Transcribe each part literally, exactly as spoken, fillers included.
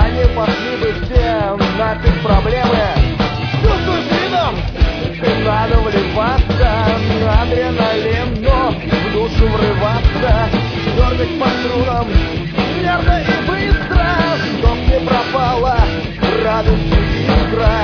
они пошли бы все нафиг проблемы. Чувствуешь ритм? И надо вливаться, адреналин, но в душу врываться, дергать по струнам нервно и быстро, чтоб не пропала радость и искра.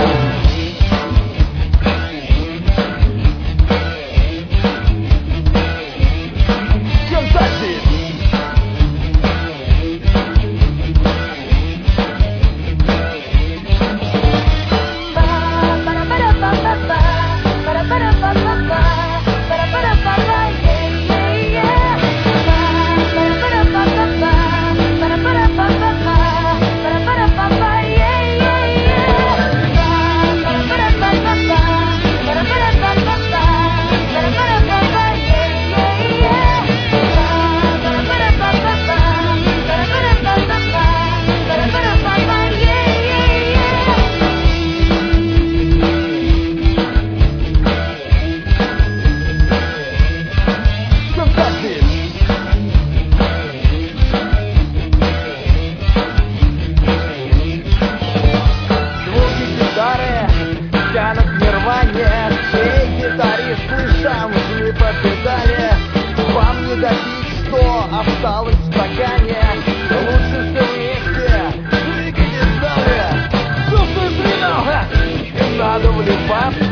Тянут в нирване, все гитаристы шамжи по педали. Вам не добить, что осталось в стакане. Лучше все вместе двигайтесь далее. Чувствуешь ритм? И надо вливаться.